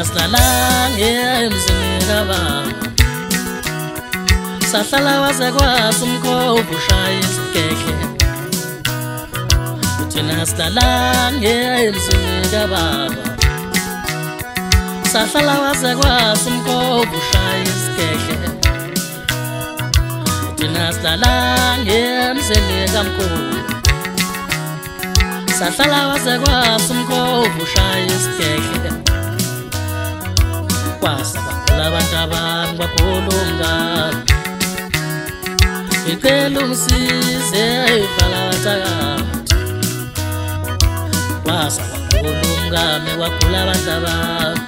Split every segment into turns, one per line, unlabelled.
Nasilalange emzini kababa sahlala waze kwasa umkhomba ushaya isigekhe uthi nasilalange emzini kababa sahlala waze kwasa umkhomba ushaya isigekhe uthi nasilalange emzini kamkhulu sahlala waze kwasa umkhomba ushaya isigekhe kwasa bakhula abantu abami kwakhulumngani ngicela ungisize vala wathakathi kwasa kwakhulumngani kwakhula abantu abami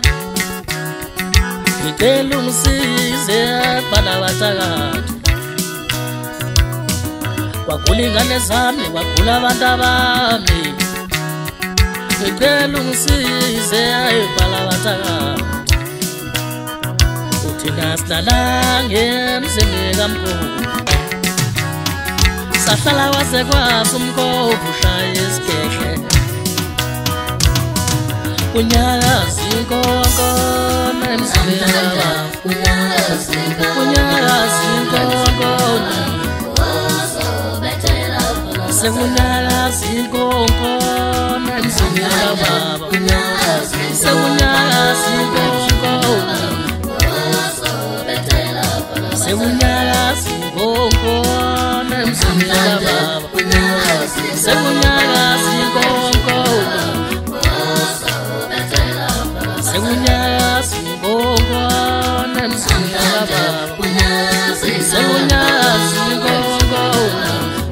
ngicela ungisize vala wathakathi kwakhula ingane zami kwakhula abantu abami ngicela ungisize vala wathakathi Nasilalange emzini kamkhulu sahlala waze kwasa umkhomba ushaya isigekhe unyakaza inkonkona emzini kababa unyakaza inkonkona sekunyakaza inkonkona emzini kababa sekunyakaza inkonkona Sekunyakaza inkonkona emzini kababa Sekunyakaza inkonkona Sekunyakaza inkonkona emzini kababa Sekunyakaza inkonkona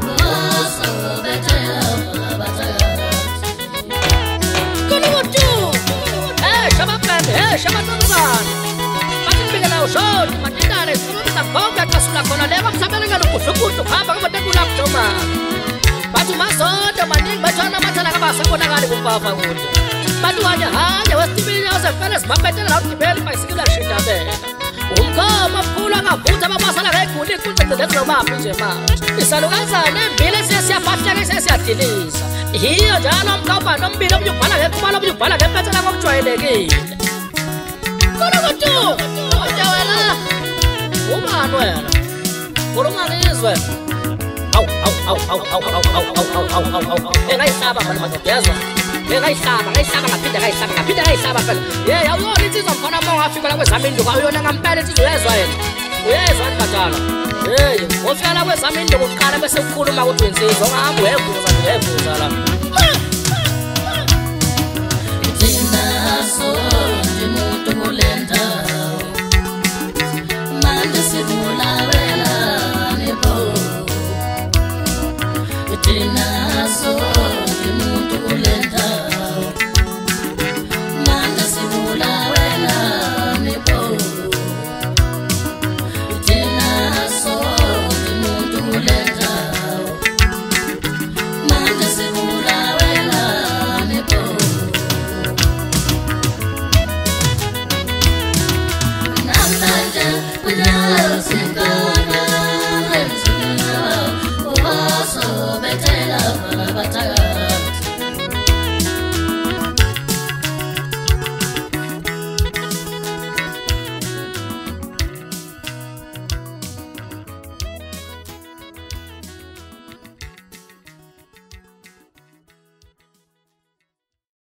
Konotu shabakande shabatonzana Bakibela ushoni matindane Konga kasula kona lewa msabelenga lukusukutu hapa kama tekula mchoma Batu masote maningi bachona machala kama sakona gali kumpafa kutu Batu wanya hanya westibili ya usefeles mapetele na ukibeli paisikila shitabe Umkoma pula ngavuta mabasa la rekuni kunte tedezlo mapiche ma Isalugaza nembile siyasi ya patya siyasi ya tilisa Hiyo jalo mkapa nombile mjupala kumala mjupala petele kwa mchwailegi Kuna kutu Ojawela Umano wena Kurungalizwe Ngayisaba phela madodezwa ngayisaba ngaphinda phela yeah awuyona insizwa mfana uma ungafika la kwezami induku awuyona ngampela insizwa uyezwa yena uyezwa ndikatala ufika la kwezami induku uqala bese ukhuluma ukuthi wensizwa ungahamba uyevuza la